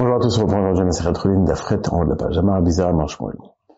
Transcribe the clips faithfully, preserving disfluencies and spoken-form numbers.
Bonjour à tous, on reprend aujourd'hui la Masechet Chulin d'Afret en haut de la page. Amar Abizar Amar Shmuel.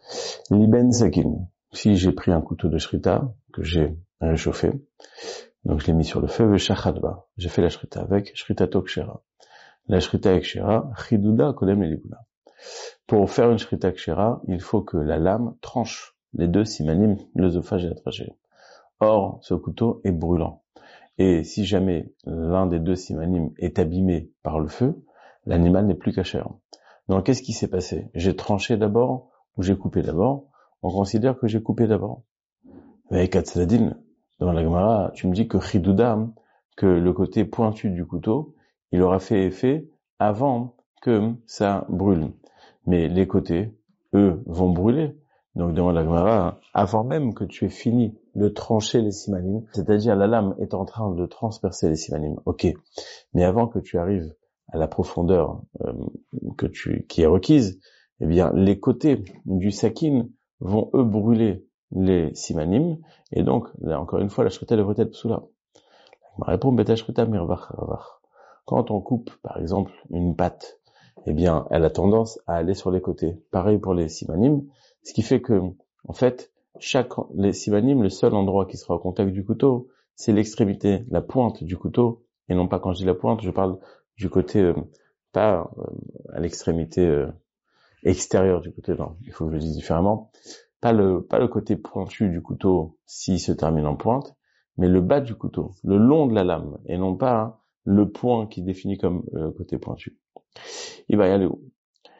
Liben Sakin. Si j'ai pris un couteau de shrita que j'ai réchauffé, donc je l'ai mis sur le feu, ve shachadba. J'ai fait la shrita avec shritato kshera. La shrita kshera, chiduda kolem leliguna. Pour faire une shrita kshera, il faut que la lame tranche les deux simanim, l'œsophage et la trachée. Or, ce couteau est brûlant. Et si jamais l'un des deux simanim est abîmé par le feu, l'animal n'est plus cachère. Donc, qu'est-ce qui s'est passé? J'ai tranché d'abord ou j'ai coupé d'abord? On considère que j'ai coupé d'abord. Avec Atzladin, dans la Gemara, tu me dis que Chiduda, que le côté pointu du couteau, il aura fait effet avant que ça brûle. Mais les côtés, eux, vont brûler. Donc, demande la Gemara, avant même que tu aies fini de trancher les simanim, c'est-à-dire la lame est en train de transpercer les simanim. Ok. Mais avant que tu arrives à la profondeur euh, que tu, qui est requise, eh bien, les côtés du sakin vont, eux, brûler les simanim, et donc, là, encore une fois, la shrita devrait être psoula. Ma réponse, beta shrita mirvach ravach. Quand on coupe, par exemple, une pâte, eh bien, elle a tendance à aller sur les côtés. Pareil pour les simanim, ce qui fait que, en fait, chaque, les simanim, le seul endroit qui sera au contact du couteau, c'est l'extrémité, la pointe du couteau, et non pas quand je dis la pointe, je parle du côté, euh, pas euh, à l'extrémité euh, extérieure du côté, non, il faut que je le dise différemment, pas le, pas le côté pointu du couteau s'il se termine en pointe, mais le bas du couteau, le long de la lame, et non pas hein, le point qui définit comme le euh, côté pointu. Il va y aller où?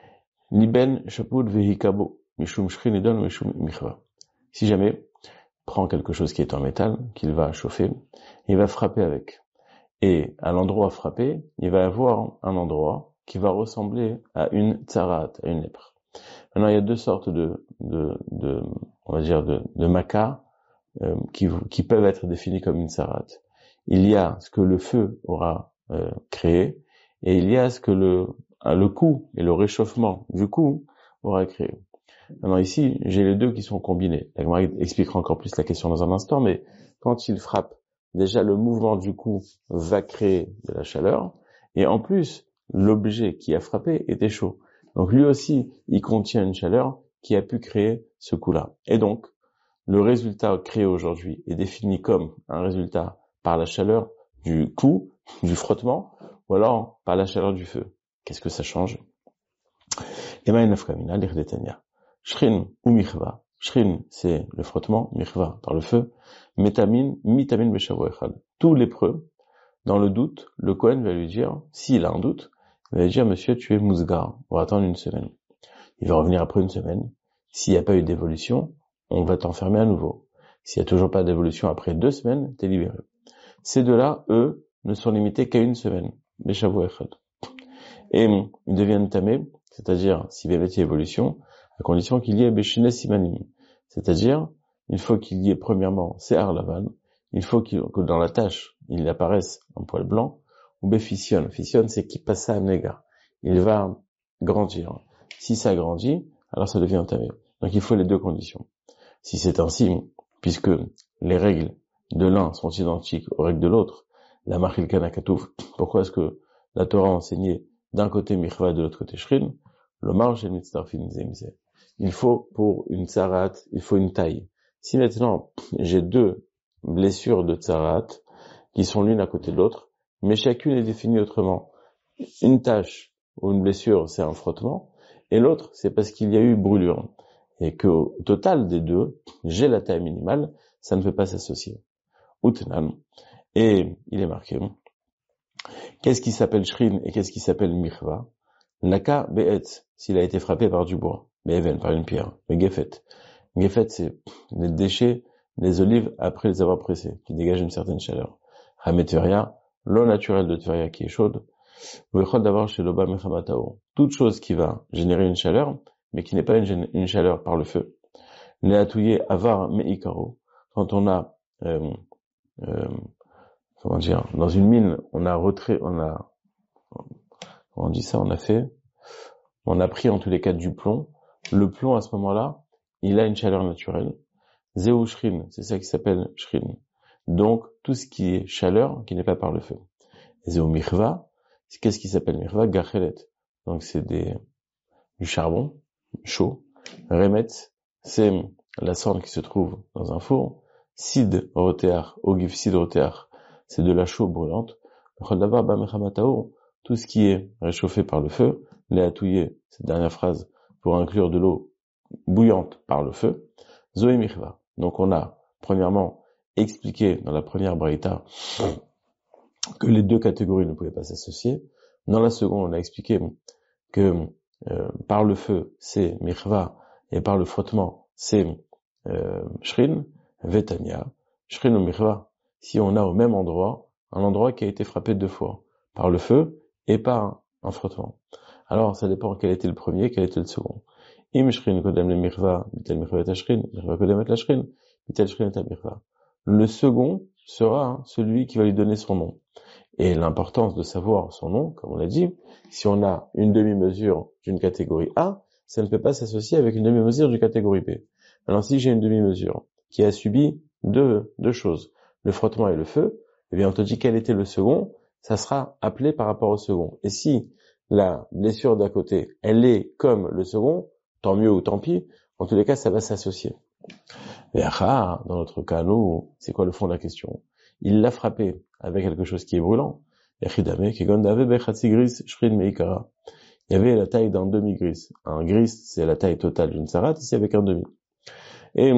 Liben shapud vehikabo, mishum shrin edon mishum michva. Si jamais, prend quelque chose qui est en métal, qu'il va chauffer, il va frapper avec. Et à l'endroit frappé, il va y avoir un endroit qui va ressembler à une tsarat, à une lèpre. Maintenant, il y a deux sortes de, de, de on va dire, de, de makas euh, qui, qui peuvent être définis comme une tsarat. Il y a ce que le feu aura euh, créé, et il y a ce que le, le coup et le réchauffement du coup aura créé. Maintenant, ici, j'ai les deux qui sont combinés. La Gemara expliquera encore plus la question dans un instant, mais quand il frappe, déjà, le mouvement du coup va créer de la chaleur, et en plus, l'objet qui a frappé était chaud. Donc lui aussi, il contient une chaleur qui a pu créer ce coup-là. Et donc, le résultat créé aujourd'hui est défini comme un résultat par la chaleur du coup, du frottement, ou alors par la chaleur du feu. Qu'est-ce que ça change? Ema enafkamina l'irletania. Shrin ou michva. Shrin, c'est le frottement, michva, par le feu. Métamine, mitamine beshavo echad. Tout lépreux, dans le doute, le Kohen va lui dire, s'il a un doute, il va lui dire, monsieur, tu es mousgar, on va attendre une semaine. Il va revenir après une semaine. S'il n'y a pas eu d'évolution, on va t'enfermer à nouveau. S'il n'y a toujours pas d'évolution après deux semaines, t'es libéré. Ces deux-là, eux, ne sont limités qu'à une semaine. Beshavo echad. Et ils deviennent tamés, c'est-à-dire, s'il y avait une évolution, à condition qu'il y ait Beshine Simanim. C'est-à-dire, il faut qu'il y ait premièrement Se'ar Lavan, il faut qu'il, que dans la tâche, il apparaisse un poil blanc, ou Befission. Fission, c'est qui passe à Nega. Il va grandir. Si ça grandit, alors ça devient entamé. Donc il faut les deux conditions. Si c'est ainsi, puisque les règles de l'un sont identiques aux règles de l'autre, la Machil Kanakatouf, pourquoi est-ce que la Torah a enseigné d'un côté Michva et de l'autre côté Shrin? Le marge et mitzarfin zemze. Il faut, pour une tsarat, il faut une taille. Si maintenant, j'ai deux blessures de tsarat, qui sont l'une à côté de l'autre, mais chacune est définie autrement. Une tache ou une blessure, c'est un frottement, et l'autre, c'est parce qu'il y a eu brûlure. Et qu'au total des deux, j'ai la taille minimale, ça ne peut pas s'associer. Utnan. Et il est marqué. Qu'est-ce qui s'appelle Shrin et qu'est-ce qui s'appelle Michva? Naka be'etz, s'il a été frappé par du bois, be'even, par une pierre, mais gefet. Gefet, c'est les déchets des olives après les avoir pressées, qui dégagent une certaine chaleur. Hamet Tveria, l'eau naturelle de Tveria qui est chaude. Vechod d'avoir chez l'oba mechamatao. Toute chose qui va générer une chaleur, mais qui n'est pas une, une chaleur par le feu. Leatouye avar meikaro. Quand on a, euh, euh, comment dire, dans une mine, on a retrait, on a, on dit ça, on a fait, on a pris en tous les cas du plomb. Le plomb, à ce moment-là, il a une chaleur naturelle. Zéou shrin, c'est ça qui s'appelle shrin. Donc, tout ce qui est chaleur, qui n'est pas par le feu. Zéou michva, qu'est-ce qui s'appelle michva? Gachelet. donc c'est des, du charbon chaud. Remetz, c'est la cendre qui se trouve dans un four. Sid rotéar, ogif sid rotéar, c'est de la chaux brûlante. Tout ce qui est réchauffé par le feu, les atouillé, cette dernière phrase, pour inclure de l'eau bouillante par le feu. Zoé michva. Donc on a, premièrement, expliqué dans la première braïta que les deux catégories ne pouvaient pas s'associer. Dans la seconde, on a expliqué que euh, par le feu, c'est michva, et par le frottement, c'est euh, shrin, vetania, shrin ou michva. Si on a au même endroit, un endroit qui a été frappé deux fois, par le feu et par un frottement. Alors, ça dépend quel était le premier, quel était le second. Im shrin kodem le michva, bitel michva et shrin, michva kodem et la shrin, bitel shrin et michva. Le second sera hein, celui qui va lui donner son nom. Et l'importance de savoir son nom, comme on l'a dit, si on a une demi-mesure d'une catégorie A, ça ne peut pas s'associer avec une demi-mesure d'une catégorie B. Alors si j'ai une demi-mesure qui a subi deux, deux choses, le frottement et le feu, eh bien on te dit quel était le second, ça sera appelé par rapport au second. Et si la blessure d'à côté, elle est comme le second, tant mieux ou tant pis, en tous les cas ça va s'associer. Et dans notre cas, nous, c'est quoi le fond de la question? Il l'a frappé avec quelque chose qui est brûlant. Il y avait la taille d'un demi-gris. Un gris, c'est la taille totale d'une sarat, ici avec un demi. Et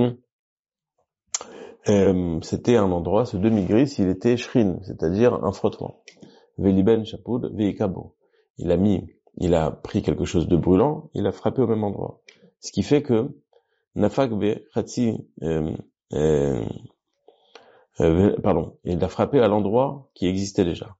euh, c'était un endroit, ce demi-gris, il était shrin, c'est-à-dire un frottement. Veliben chapoud veikabo. Il a mis, il a pris quelque chose de brûlant, il a frappé au même endroit. Ce qui fait que nafak be khatsi euh, euh, Euh, pardon, il a frappé à l'endroit qui existait déjà.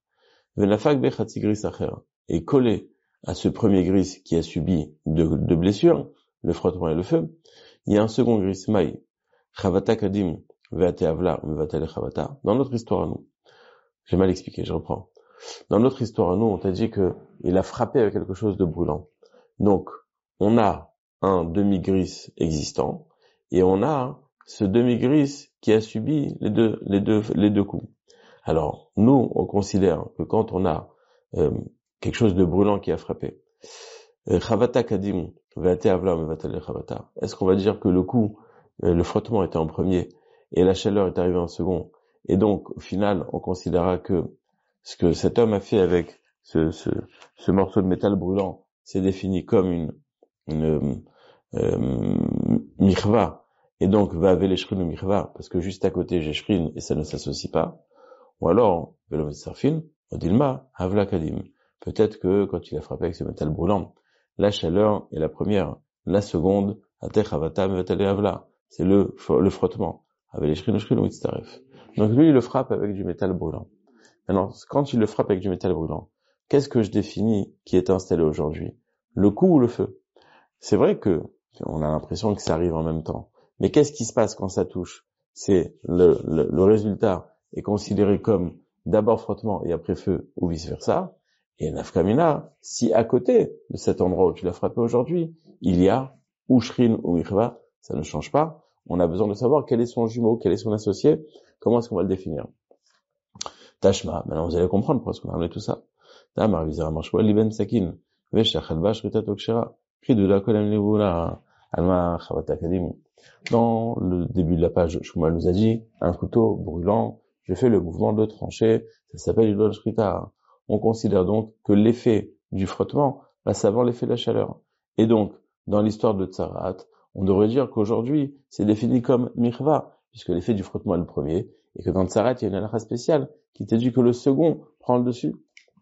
Et collé à ce premier gris qui a subi deux de blessures, le frottement et le feu, il y a un second gris, maï, chavata kadim, veate avla, vevatale chavata. Dans notre histoire à nous, j'ai mal expliqué, je reprends. Dans notre histoire à nous, on t'a dit que il a frappé avec quelque chose de brûlant. Donc, on a un demi-gris existant, et on a ce demi-gris qui a subi les deux, les deux, les deux coups. Alors, nous, on considère que quand on a euh, quelque chose de brûlant qui a frappé, Chavata Kadim, Vate Avla, Mevatale Chavata, est-ce qu'on va dire que le coup, euh, le frottement était en premier, et la chaleur est arrivée en second, et donc, au final, on considérera que ce que cet homme a fait avec ce, ce, ce morceau de métal brûlant, c'est défini comme une, une euh, michva, et donc va avec les shrin ou michva, parce que juste à côté j'ai shrin et ça ne s'associe pas. Ou alors, velo sarfin, odilma, havla kadim. Peut-être que quand il a frappé avec ce métal brûlant, la chaleur est la première, la seconde, ate chavata mevatale havla, c'est le, le frottement, avec les shrin ou shrin ou itztaref. Donc lui il le frappe avec du métal brûlant. Maintenant, quand il le frappe avec du métal brûlant, qu'est-ce que je définis qui est installé aujourd'hui? Le coup ou le feu? C'est vrai que on a l'impression que ça arrive en même temps. Mais qu'est-ce qui se passe quand ça touche? C'est le, le, le résultat est considéré comme d'abord frottement et après feu ou vice versa. Et nafkamina, si à côté de cet endroit où tu l'as frappé aujourd'hui, il y a ou shrin ou michva, ça ne change pas. On a besoin de savoir quel est son jumeau, quel est son associé, comment est-ce qu'on va le définir. Tashma, maintenant vous allez comprendre pourquoi on a ramené tout ça. Tamar vizara marshwa liben sakin, veshachal bash ritat okshera, pridula kolem libuna, alma chavata kadim. Dans le début de la page, Shmuel nous a dit, un couteau brûlant, je fais le mouvement de trancher, ça s'appelle l'idol shrita. On considère donc que l'effet du frottement passe avant l'effet de la chaleur. Et donc, dans l'histoire de Tsarat, on devrait dire qu'aujourd'hui, c'est défini comme michva, puisque l'effet du frottement est le premier, et que dans Tsarat, il y a une halakha spéciale qui te dit que le second prend le dessus.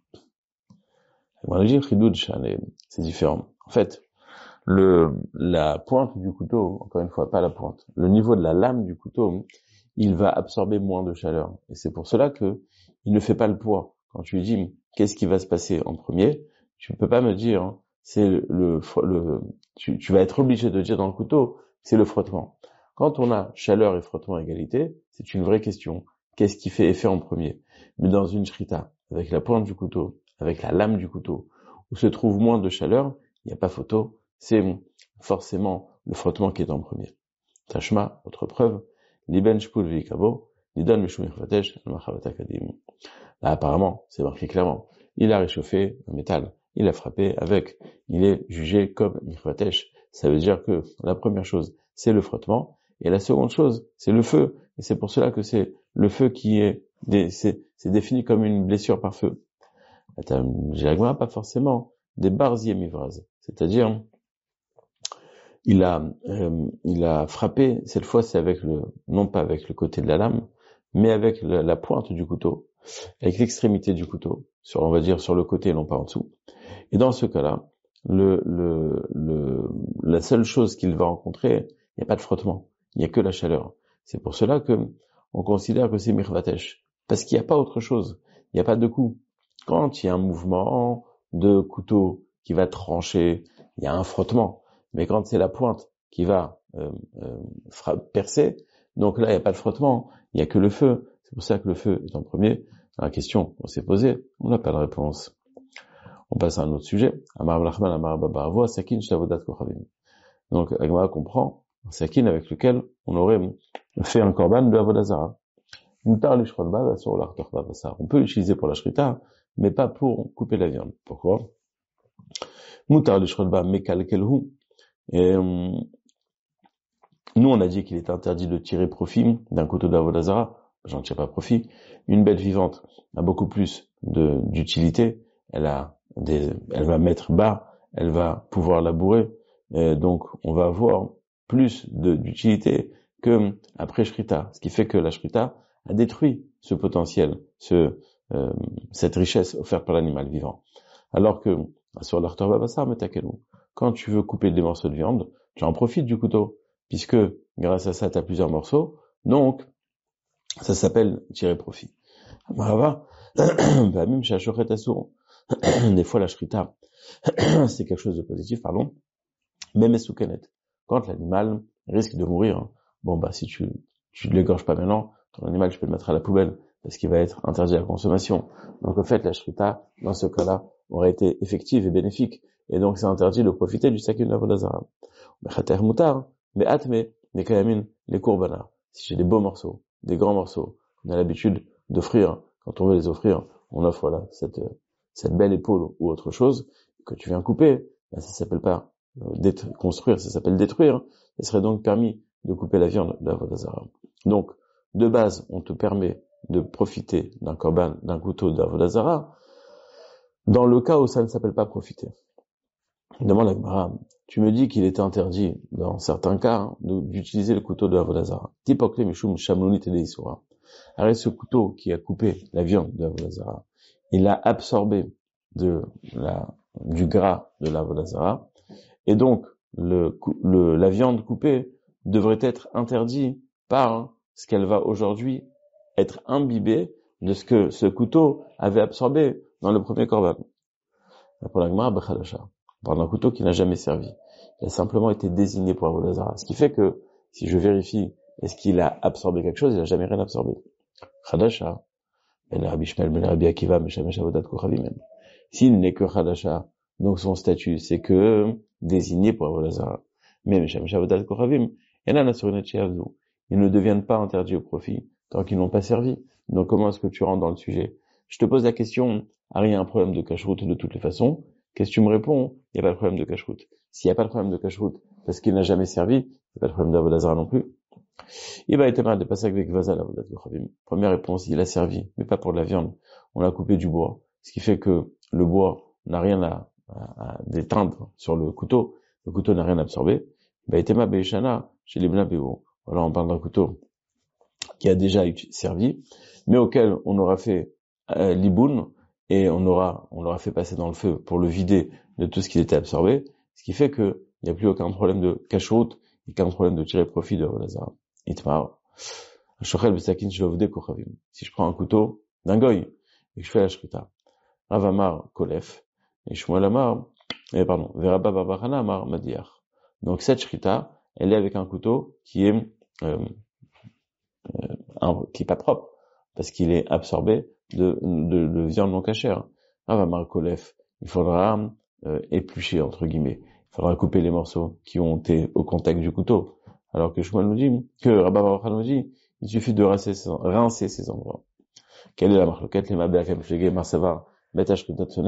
C'est différent. En fait, le, la pointe du couteau, encore une fois, pas la pointe, le niveau de la lame du couteau, il va absorber moins de chaleur. Et c'est pour cela que il ne fait pas le poids. Quand tu lui dis, qu'est-ce qui va se passer en premier, tu ne peux pas me dire, hein, c'est le, le, le tu, tu vas être obligé de dire dans le couteau, c'est le frottement. Quand on a chaleur et frottement à égalité, c'est une vraie question. Qu'est-ce qui fait effet en premier? Mais dans une shrita, avec la pointe du couteau, avec la lame du couteau, où se trouve moins de chaleur, il n'y a pas photo, c'est forcément le frottement qui est en premier. Tashma, autre preuve, liben shpul veikabo, nidon mishum irfatesh, al-machavata kadim. Là, apparemment, c'est marqué clairement. Il a réchauffé un métal. il a frappé avec, il est jugé comme Michvatesh. Ça veut dire que la première chose, c'est le frottement, et la seconde chose, c'est le feu. Et c'est pour cela que c'est le feu qui est, c'est, c'est défini comme une blessure par feu. J'ai pas forcément des barziers mivraz, c'est-à-dire, il a, euh, il a frappé, cette fois c'est avec le, non pas avec le côté de la lame, mais avec la, la pointe du couteau, avec l'extrémité du couteau, sur, on va dire sur le côté et non pas en dessous. Et dans ce cas-là, le, le, le, la seule chose qu'il va rencontrer, il n'y a pas de frottement, il n'y a que la chaleur. C'est pour cela que on considère que c'est mirvatesh, parce qu'il n'y a pas autre chose, il n'y a pas de coup. Quand il y a un mouvement de couteau qui va trancher, il y a un frottement. Mais quand c'est la pointe qui va euh, euh, percer, donc là il n'y a pas de frottement, il n'y a que le feu. C'est pour ça que le feu est en premier. La question qu'on s'est posée, on n'a pas de réponse. On passe à un autre sujet. Amar Blachman, Amar Babaravo, Sakin Shavodat Kochavim. Donc Agma comprend un sakin avec lequel on aurait fait un korban de Avodazara. On peut l'utiliser pour la shrita, mais pas pour couper la viande. Pourquoi? Moutar l'ishrolba mekalkelhu. Et euh, nous, on a dit qu'il est interdit de tirer profit d'un couteau d'Avodazara. J'en tire pas profit. Une bête vivante a beaucoup plus de, d'utilité. Elle a des, elle va mettre bas, elle va pouvoir labourer. Et donc, on va avoir plus de, d'utilité que après shrita. Ce qui fait que la shrita a détruit ce potentiel, ce, euh, cette richesse offerte par l'animal vivant. Alors que, sur l'artor babassar, metakelou, quand tu veux couper des morceaux de viande, tu en profites du couteau, puisque grâce à ça, tu as plusieurs morceaux, donc ça s'appelle tirer profit. Des fois la shrita, c'est quelque chose de positif, pardon, même soukenet. Quand l'animal risque de mourir, bon bah si tu tu ne l'égorges pas maintenant, ton animal tu peux le mettre à la poubelle, parce qu'il va être interdit à la consommation. Donc en fait la shrita, dans ce cas-là, aurait été effective et bénéfique, et donc c'est interdit de profiter du sakin d'Avodazara. Mais atme, les kayamin, les courbanas. Si j'ai des beaux morceaux, des grands morceaux, on a l'habitude d'offrir, quand on veut les offrir, on offre là cette cette belle épaule ou autre chose que tu viens couper. Là, ça s'appelle pas euh, construire, ça s'appelle détruire. Il serait donc permis de couper la viande de l'Avodazara. Donc, de base, on te permet de profiter d'un korban, d'un couteau d'Avodazara, dans le cas où ça ne s'appelle pas profiter. Demande à Gemara, tu me dis qu'il est interdit, dans certains cas, hein, d'utiliser le couteau de Avodazara. Tipokle mishum shamlonit et deisura. Arrête ce couteau qui a coupé la viande de Avodazara. Il a absorbé de la, du gras de l'Avodazara. Et donc, le, le, la viande coupée devrait être interdite par ce qu'elle va aujourd'hui être imbibée de ce que ce couteau avait absorbé dans le premier korban. Pour la Gemara, Bechadasha. On parle d'un couteau qui n'a jamais servi. Il a simplement été désigné pour Avodazara. Ce qui fait que, si je vérifie, est-ce qu'il a absorbé quelque chose? Il n'a jamais rien absorbé. Chadasha. Ben Rabbi Shmuel, Ben Rabbi Akiva, Meshamesh Avodat Kochavim. S'il n'est que Chadasha, donc son statut, c'est que désigné pour Avodazara. Mais Meshamesh Avodat Kochavim, il ne deviennent pas interdits au profit tant qu'ils n'ont pas servi. Donc comment est-ce que tu rentres dans le sujet? Je te pose la question, ah, il y a un problème de cache-route de toutes les façons. Qu'est-ce que tu me réponds? Il n'y a pas de problème de cache-route. S'il n'y a pas de problème de cache-route parce qu'il n'a jamais servi, il n'y a pas de problème d'Avodazara non plus. Il va être mal de passer avec Vazal Avodat Kochavim. Première réponse, il a servi, mais pas pour de la viande. On a coupé du bois. Ce qui fait que le bois n'a rien à, à, à déteindre sur le couteau. Le couteau n'a rien absorbé. Il va être mal Beishana chez les Bnabéo. Voilà, on parle d'un couteau qui a déjà servi, mais auquel on aura fait euh, l'iboun, et on aura, on l'aura fait passer dans le feu pour le vider de tout ce qui était absorbé, ce qui fait que il n'y a plus aucun problème de cache-route, aucun problème de tirer profit de Avodazara. Itmar. Shochel besakin shlovde kochavim. Si je prends un couteau d'un goy, et que je fais la shrita. Rav Amar kolef, et Shmuel Amar, eh, pardon, Verabba Barbachana Amar Madiach. Donc cette shrita, elle est avec un couteau qui est, euh, euh, un, qui est pas propre, parce qu'il est absorbé de, de, de viande non cachère. Rav Amar kolef, il faudra euh, éplucher, entre guillemets. Il faudra couper les morceaux qui ont été au contact du couteau. Alors que Shmuel nous dit, que Rabba Baruch nous dit, il suffit de rincer ces, rincer ces endroits. Quelle est la marloquette? Les mabé akem flegé marsavar, betash ketatsonen,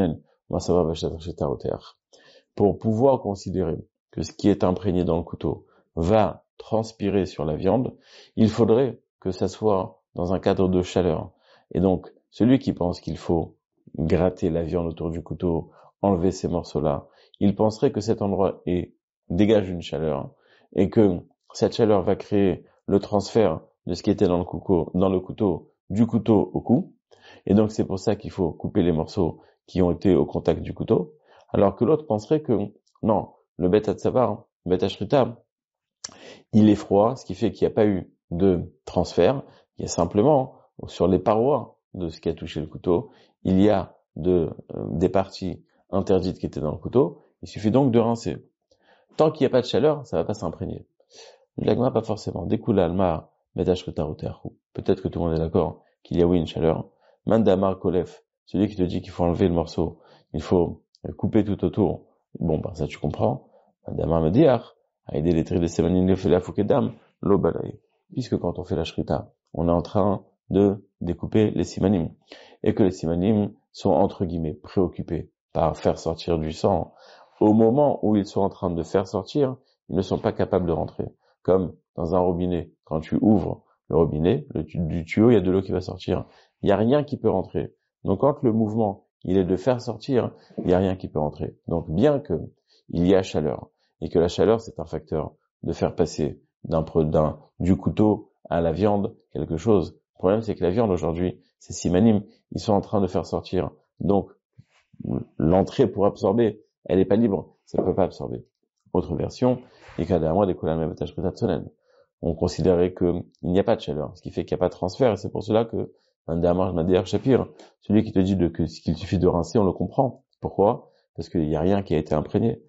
pour pouvoir considérer que ce qui est imprégné dans le couteau va transpirer sur la viande, il faudrait que ça soit dans un cadre de chaleur. Et donc, celui qui pense qu'il faut gratter la viande autour du couteau, enlever ces morceaux-là, il penserait que cet endroit est, dégage une chaleur et que cette chaleur va créer le transfert de ce qui était dans le couteau, dans le couteau, du couteau au cou. Et donc, c'est pour ça qu'il faut couper les morceaux qui ont été au contact du couteau. Alors que l'autre penserait que, non, le bet hatzavar, le bet hashrita, il est froid, ce qui fait qu'il n'y a pas eu de transfert. Il y a simplement, sur les parois de ce qui a touché le couteau, il y a de, euh, des parties interdites qui étaient dans le couteau. Il suffit donc de rincer. Tant qu'il n'y a pas de chaleur, ça va pas s'imprégner. L'agma, pas forcément. Découle alma, bet hashrita roteachu. Peut-être que tout le monde est d'accord qu'il y a oui une chaleur. Mandamar kolef, celui qui te dit qu'il faut enlever le morceau, il faut couper tout autour. Bon, ben, ça tu comprends. Mandamar me dit, aider les traits de semanim le fait la foukedam, l'obalaï. Puisque quand on fait la shrita, on est en train de découper les simanim. Et que les simanim sont, entre guillemets, préoccupés par faire sortir du sang. Au moment où ils sont en train de faire sortir, ils ne sont pas capables de rentrer. Comme dans un robinet, quand tu ouvres le robinet, le tu- du tuyau, il y a de l'eau qui va sortir. Il n'y a rien qui peut rentrer. Donc quand le mouvement, il est de faire sortir, il n'y a rien qui peut rentrer. Donc bien que il y a chaleur, et que la chaleur, c'est un facteur de faire passer d'un, d'un, du couteau à la viande quelque chose. Le problème, c'est que la viande, aujourd'hui, c'est simanim, ils sont en train de faire sortir. Donc, l'entrée pour absorber, elle n'est pas libre, ça ne peut pas absorber. Autre version, on considérait qu'il n'y a pas de chaleur, ce qui fait qu'il n'y a pas de transfert, et c'est pour cela que celui qui te dit de, que, qu'il suffit de rincer, on le comprend. Pourquoi? Parce qu'il n'y a rien qui a été imprégné.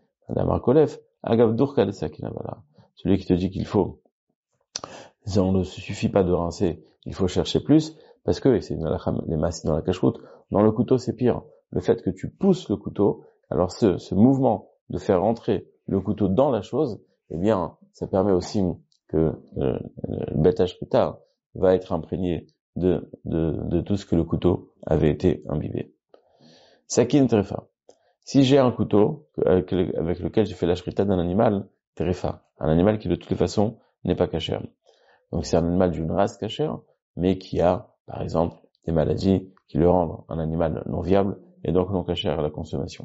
Celui qui te dit qu'il faut, on ne suffit pas de rincer, il faut chercher plus, parce que, et c'est les masses dans la cache-route, dans le couteau c'est pire. Le fait que tu pousses le couteau, alors ce, ce mouvement de faire rentrer le couteau dans la chose, eh bien, ça permet aussi que euh, le bet hashrita va être imprégné de, de, de tout ce que le couteau avait été imbibé. Sakin trefa. Si j'ai un couteau avec, avec lequel j'ai fait la shrita d'un animal, trefa, un animal qui de toutes les façons n'est pas kasher. Donc c'est un animal d'une race kasher, mais qui a, par exemple, des maladies qui le rendent un animal non viable et donc non kasher à la consommation.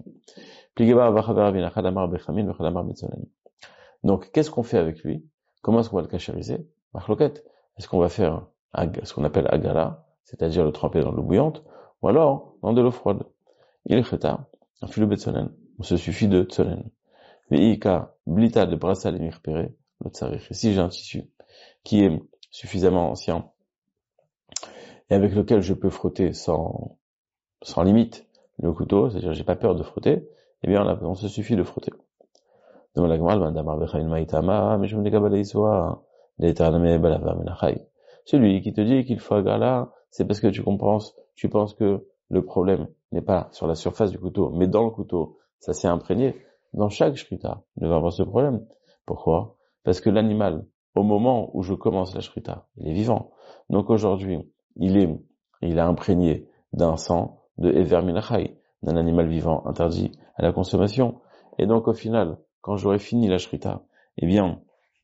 Donc qu'est-ce qu'on fait avec lui? Comment est-ce qu'on va le kasheriser? Est-ce qu'on va faire ce qu'on appelle agala, c'est-à-dire le tremper dans l'eau bouillante, ou alors dans de l'eau froide? Il cheta, un filo betsonen, on se suffit de tsonen. Veika, blita de brassal et mirpere, le tsarich. Si j'ai un tissu qui est suffisamment ancien et avec lequel je peux frotter sans, sans limite le couteau, c'est-à-dire j'ai pas peur de frotter, eh bien on, a, on se suffit de frotter. Donc la Gemara, mais je me décabale iswa, l'éternel balava menachai. Celui qui te dit qu'il faut agala, c'est parce que tu comprends, tu penses que le problème n'est pas sur la surface du couteau, mais dans le couteau, ça s'est imprégné. Dans chaque shrita, il ne va avoir ce problème. Pourquoi? Parce que l'animal, au moment où je commence la shrita, il est vivant. Donc aujourd'hui, il est, il a imprégné d'un sang de Ever Minachai, d'un animal vivant interdit à la consommation. Et donc au final, quand j'aurai fini la shrita, eh bien,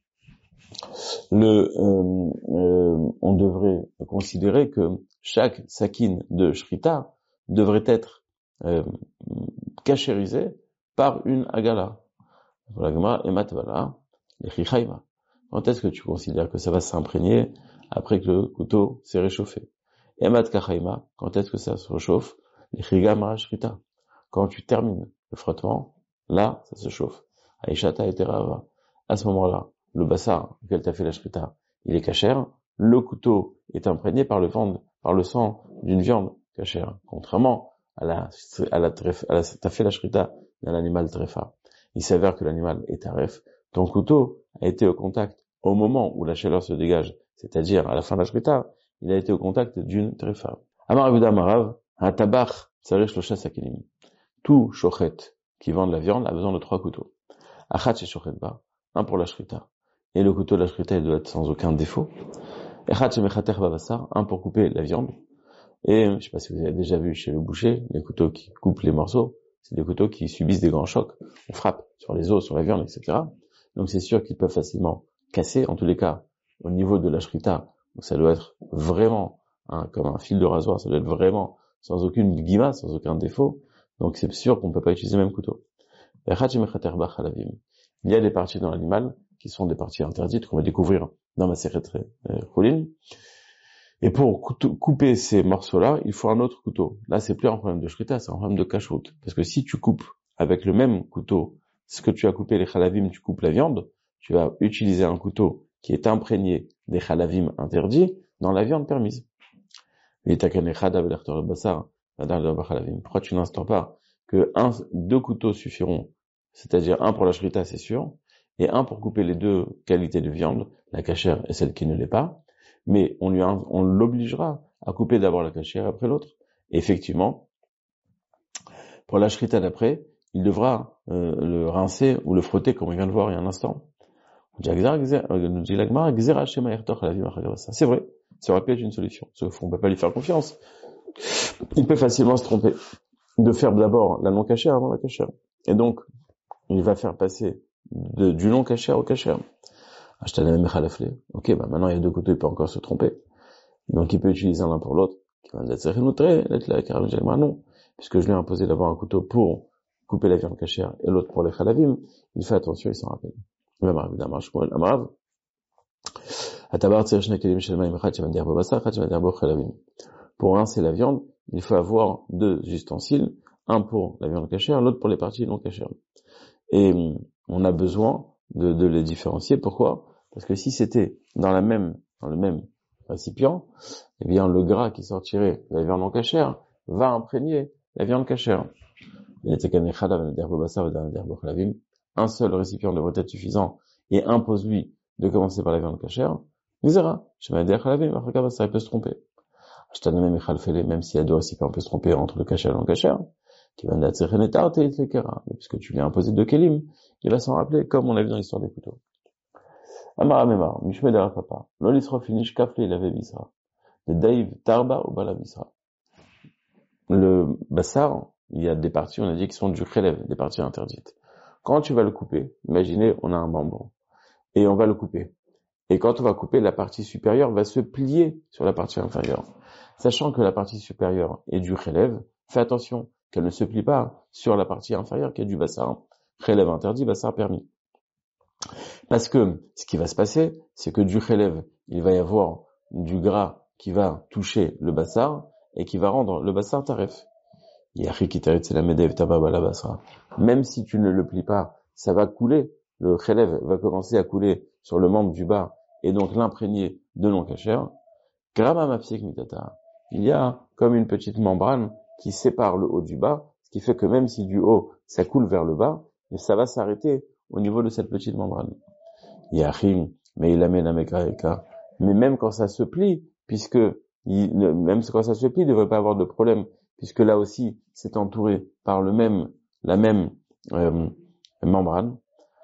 le, euh, euh, on devrait considérer que chaque sakin de shrita devrait être euh, kashérisé par une agala. Quand est-ce que tu considères que ça va s'imprégner après que le couteau s'est réchauffé? Emat kachaima, quand est-ce que ça se réchauffe? Quand tu termines le frottement, là, ça se chauffe. Aishata et terava. À ce moment-là, le bassar auquel tu as fait la shrita, il est kasher. Le couteau est imprégné par le vent, par le sang d'une viande kasher. Contrairement à la, à la, à la t'as fait la shrita d'un animal trefa. Il s'avère que l'animal est taref. Ton couteau a été au contact au moment où la chaleur se dégage, c'est-à-dire à la fin de la shrita, il a été au contact d'une trefa. Amar Yehuda Marav, un tabach, tsarich shlosha sakenim. Tout shochet qui vend de la viande a besoin de trois couteaux. Achat chez shochet ba, un pour la shrita. Et le couteau de la shrita, il doit être sans aucun défaut. Echat chez mechater babassar, un pour couper la viande. Et, je sais pas si vous avez déjà vu chez le boucher, les couteaux qui coupent les morceaux, c'est des couteaux qui subissent des grands chocs. On frappe sur les os, sur la viande, et cetera. Donc c'est sûr qu'ils peuvent facilement casser. En tous les cas, au niveau de la shrita, ça doit être vraiment hein, comme un fil de rasoir, ça doit être vraiment sans aucune guima, sans aucun défaut. Donc c'est sûr qu'on ne peut pas utiliser le même couteau. Il y a des parties dans l'animal qui sont des parties interdites qu'on va découvrir dans ma série Choulin. Et pour couper ces morceaux-là, il faut un autre couteau. Là, c'est plus un problème de shrita, c'est un problème de kashrut. Parce que si tu coupes avec le même couteau, ce que tu as coupé les chalavim, tu coupes la viande, tu vas utiliser un couteau qui est imprégné des chalavim interdits dans la viande permise. Pourquoi tu n'instaures pas que un, deux couteaux suffiront, c'est-à-dire un pour la shrita, c'est sûr, et un pour couper les deux qualités de viande, la cachère et celle qui ne l'est pas, mais on lui, on l'obligera à couper d'abord la cachère après l'autre. Et effectivement, pour la shrita d'après, il devra euh, le rincer ou le frotter comme on vient de voir il y a un instant. C'est vrai, ça aurait pu être une solution, sauf qu'on ne peut pas lui faire confiance. Il peut facilement se tromper de faire d'abord la non cachère avant la cachère. Et donc, il va faire passer de, du non cachère au cachère. Ok, bah maintenant il y a deux couteaux, il peut encore se tromper. Donc il peut utiliser l'un pour l'autre. Non, puisque je lui ai imposé d'avoir un couteau pour couper la viande cachère et l'autre pour les chalavim, il fait attention, il s'en rappelle. Pour rincer la viande, il faut avoir deux ustensiles, un pour la viande cachère, l'autre pour les parties non cachères. Et on a besoin de, de les différencier. Pourquoi? Parce que si c'était dans la même, dans le même récipient, eh bien le gras qui sortirait de la viande non cachère va imprégner la viande cachère. Un seul récipient devrait être suffisant et impose-lui de commencer par la viande cachère. Ça peut se tromper. Même s'il y a deux récipients, on peut se tromper entre le cachère et le non cachère. Mais puisque tu lui as imposé deux kelim, il va s'en rappeler, comme on l'a vu dans l'histoire des couteaux. Amara Memar, Mishmed Papa, Lolisra finish Kafle il avait Bisra. De Dave Tarba au Bala Bisra. Le bassar, il y a des parties, on a dit, qui sont du khelev, des parties interdites. Quand tu vas le couper, imaginez, on a un bambou, et on va le couper. Et quand on va couper, la partie supérieure va se plier sur la partie inférieure. Sachant que la partie supérieure est du khelev, fais attention qu'elle ne se plie pas sur la partie inférieure qui est du bassar. Khelev interdit, bassar permis. Parce que ce qui va se passer, c'est que du khelev, il va y avoir du gras qui va toucher le bassar et qui va rendre le bassar taref. Même si tu ne le plies pas, ça va couler, le khelev va commencer à couler sur le membre du bas et donc l'imprégner de non cachère. Il y a comme une petite membrane qui sépare le haut du bas, ce qui fait que même si du haut ça coule vers le bas, ça va s'arrêter au niveau de cette petite membrane. Yachim, mais il amène à Mekraeka. Mais même quand ça se plie, puisque il, même quand ça se plie, il ne devrait pas avoir de problème, puisque là aussi c'est entouré par le même, la même euh, membrane.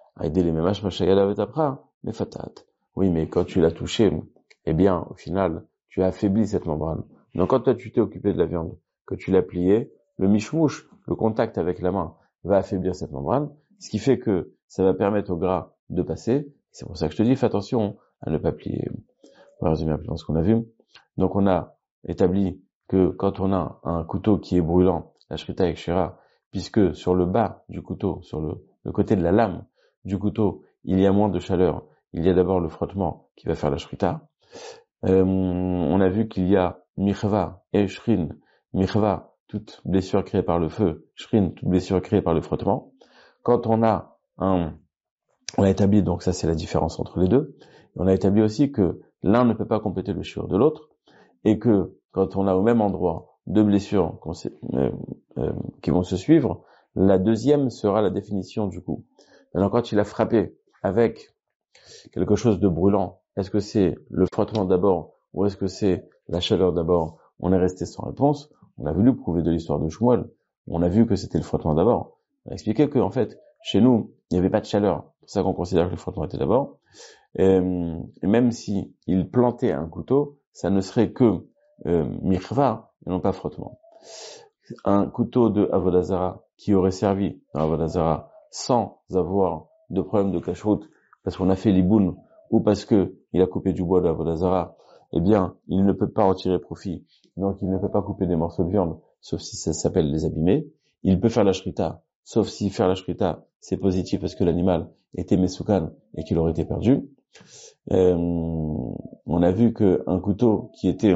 Mais fatat. Oui, mais quand tu l'as touché, eh bien, au final, tu as affaibli cette membrane. Donc quand toi tu t'es occupé de la viande, que tu l'as pliée, le mishmouche, le contact avec la main, va affaiblir cette membrane, ce qui fait que ça va permettre au gras de passer. C'est pour ça que je te dis, fais attention à ne pas plier. On va résumer un peu ce qu'on a vu. Donc on a établi que quand on a un couteau qui est brûlant, la shrita avec shira, puisque sur le bas du couteau, sur le, le côté de la lame du couteau, il y a moins de chaleur, il y a d'abord le frottement qui va faire la shrita. Euh, on a vu qu'il y a michva et shrin. Michva, toute blessure créée par le feu, shrin, toute blessure créée par le frottement. Quand on a un, on a établi, donc ça c'est la différence entre les deux, on a établi aussi que l'un ne peut pas compléter le shiur de l'autre, et que quand on a au même endroit deux blessures euh, euh, qui vont se suivre, la deuxième sera la définition du coup. Maintenant quand il a frappé avec quelque chose de brûlant, est-ce que c'est le frottement d'abord, ou est-ce que c'est la chaleur d'abord? On est resté sans réponse. On a voulu prouver de l'histoire de Shmuel. On a vu que c'était le frottement d'abord. On a expliqué que, en fait, chez nous, il n'y avait pas de chaleur. C'est pour ça qu'on considère que le frottement était d'abord. Et, et même si il plantait un couteau, ça ne serait que euh, michva et non pas frottement. Un couteau de Avodah Zara qui aurait servi dans Avodah Zarah sans avoir de problème de cacheroute, parce qu'on a fait l'iboun ou parce que il a coupé du bois de Avodah Zarah, eh bien, il ne peut pas en tirer profit. Donc, il ne peut pas couper des morceaux de viande, sauf si ça s'appelle les abîmer. Il peut faire la shrita, sauf si faire la shrita, c'est positif parce que l'animal était mesoukan et qu'il aurait été perdu. Euh, on a vu que un couteau qui était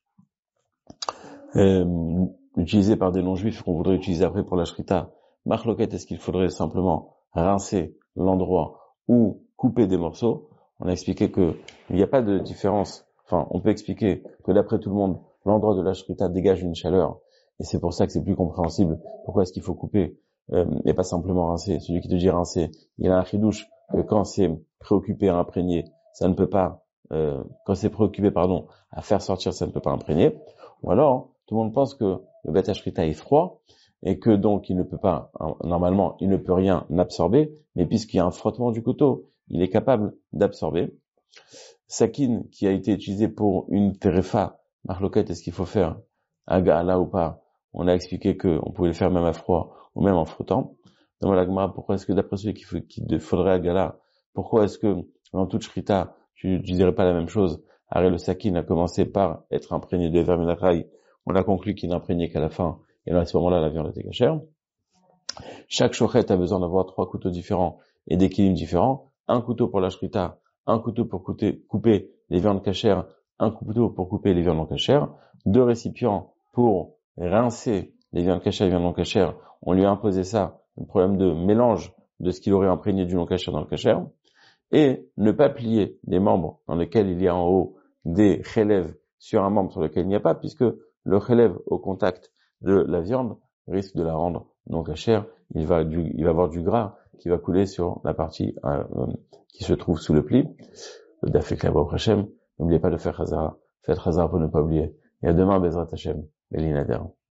euh, utilisé par des non-juifs qu'on voudrait utiliser après pour la shrita, marloquette, est-ce qu'il faudrait simplement rincer l'endroit ou couper des morceaux? On a expliqué que il n'y a pas de différence. Enfin, on peut expliquer que d'après tout le monde, l'endroit de la shrita dégage une chaleur, et c'est pour ça que c'est plus compréhensible. Pourquoi est-ce qu'il faut couper euh, et pas simplement rincer? Celui qui te dit rincer, il a un chidouche que quand c'est préoccupé à imprégner, ça ne peut pas. Euh, quand c'est préoccupé, pardon, à faire sortir, ça ne peut pas imprégner. Ou alors, tout le monde pense que le bête shrita est froid et que donc il ne peut pas, normalement, il ne peut rien absorber, mais puisqu'il y a un frottement du couteau, il est capable d'absorber. Sakin qui a été utilisé pour une terefa, marloquette, est-ce qu'il faut faire un gala ou pas? On a expliqué que on pouvait le faire même à froid ou même en frottant. Dans la Gemara, pourquoi est-ce que d'après celui qu'il faut, qu'il faudrait à gala, pourquoi est-ce que dans toute shrita, tu, tu dirais pas la même chose? Arrête, le sakin a commencé par être imprégné de verminatraï. On a conclu qu'il n'imprégnait qu'à la fin. Et là, à ce moment-là, la viande était cachère. Chaque chochet a besoin d'avoir trois couteaux différents et d'équilibres différents. Un couteau pour la shrita, un couteau pour couper, couper les viandes cachères, un couteau pour couper les viandes non cachères, deux récipients pour rincer les viandes cachères et les viandes non cachères. On lui a imposé ça, un problème de mélange de ce qu'il aurait imprégné du non cachère dans le cachère, et ne pas plier les membres dans lesquels il y a en haut des relèves sur un membre sur lequel il n'y a pas, puisque le relève au contact de la viande risque de la rendre non cachère. Il va du, il va avoir du gras qui va couler sur la partie euh, qui se trouve sous le pli. Le Dafek Labo Hashem. N'oubliez pas de faire Chazara. Faites Chazara pour ne pas oublier. Et à demain, Bezrat Hashem. Elinader.